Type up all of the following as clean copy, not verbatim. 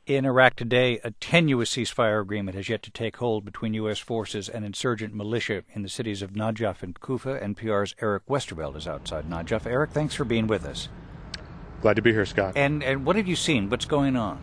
In Iraq today, a tenuous ceasefire agreement has yet to take hold between U.S. forces and insurgent militia in the cities of Najaf and Kufa. NPR's Eric Westerveld is outside Najaf. Eric, thanks for being with us. Glad to be here, Scott. And what have you seen? What's going on?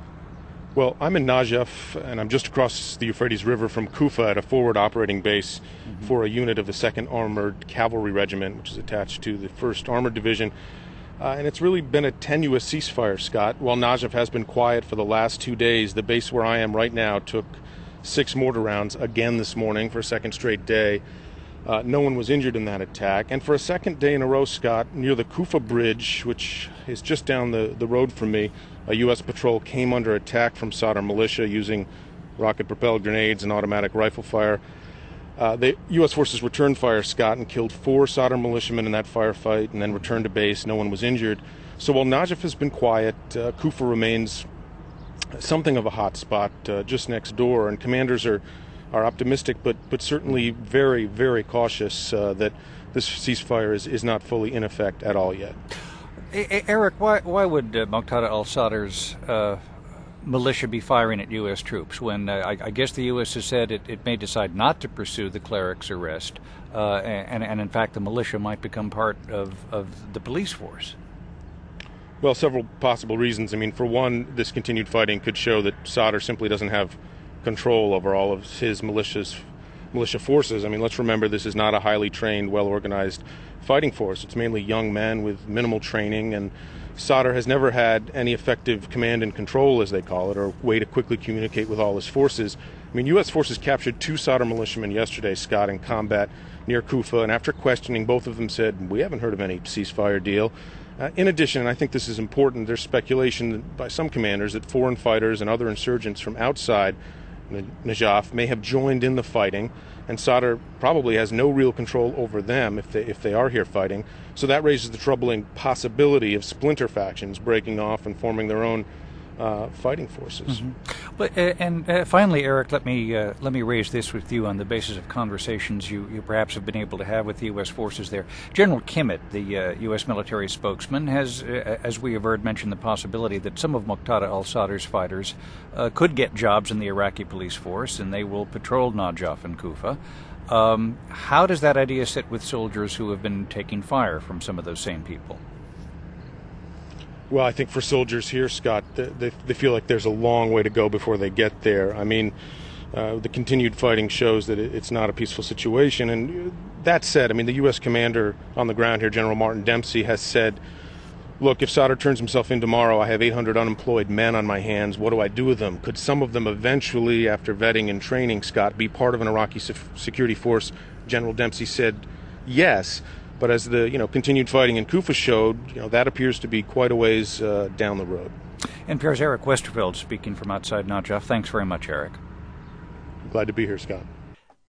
Well, I'm in Najaf, and I'm just across the Euphrates River from Kufa at a forward operating base for a unit of the 2nd Armored Cavalry Regiment, which is attached to the 1st Armored Division. And it's really been a tenuous ceasefire, Scott. While Najaf has been quiet for the last 2 days, the base where I am right now took 6 mortar rounds again this morning for a second straight day. No one was injured in that attack. And for a second day in a row, Scott, near the Kufa Bridge, which is just down the road from me, a U.S. patrol came under attack from Sadr militia using rocket-propelled grenades and automatic rifle fire. The U.S. forces returned fire, Scott, and killed 4 Sadr militiamen in that firefight and then returned to base. No one was injured. So while Najaf has been quiet, Kufa remains something of a hot spot just next door, and commanders are optimistic but certainly very, very cautious that this ceasefire is not fully in effect at all yet. Eric, why would Muqtada al-Sadr's militia be firing at U.S. troops when I guess the U.S. has said it may decide not to pursue the cleric's arrest, and in fact the militia might become part of the police force? Well, several possible reasons. I mean, for one, this continued fighting could show that Sadr simply doesn't have control over all of his militia forces. I mean, let's remember this is not a highly trained, well-organized fighting force. It's mainly young men with minimal training, and Sadr has never had any effective command and control, as they call it, or way to quickly communicate with all his forces. I mean, U.S. forces captured 2 Sadr militiamen yesterday, Scott, in combat near Kufa, and after questioning, both of them said, "We haven't heard of any ceasefire deal." In addition, and I think this is important, there's speculation by some commanders that foreign fighters and other insurgents from outside Najaf may have joined in the fighting, and Sadr probably has no real control over them if they are here fighting. So that raises the troubling possibility of splinter factions breaking off and forming their own fighting forces. But finally, Eric, let me raise this with you on the basis of conversations you perhaps have been able to have with the U.S. forces there. General Kimmett, the U.S. military spokesman, has, as we have heard, mentioned the possibility that some of Muqtada al-Sadr's fighters could get jobs in the Iraqi police force, and they will patrol Najaf and Kufa. How does that idea sit with soldiers who have been taking fire from some of those same people? Well, I think for soldiers here, Scott, they feel like there's a long way to go before they get there. I mean, the continued fighting shows that it's not a peaceful situation. And that said, I mean, the U.S. commander on the ground here, General Martin Dempsey, has said, look, if Sadr turns himself in tomorrow, I have 800 unemployed men on my hands. What do I do with them? Could some of them eventually, after vetting and training, Scott, be part of an Iraqi security force? General Dempsey said yes. But as the continued fighting in Kufa showed, that appears to be quite a ways down the road. NPR's Eric Westerveld speaking from outside Najaf. Thanks very much, Eric. Glad to be here, Scott.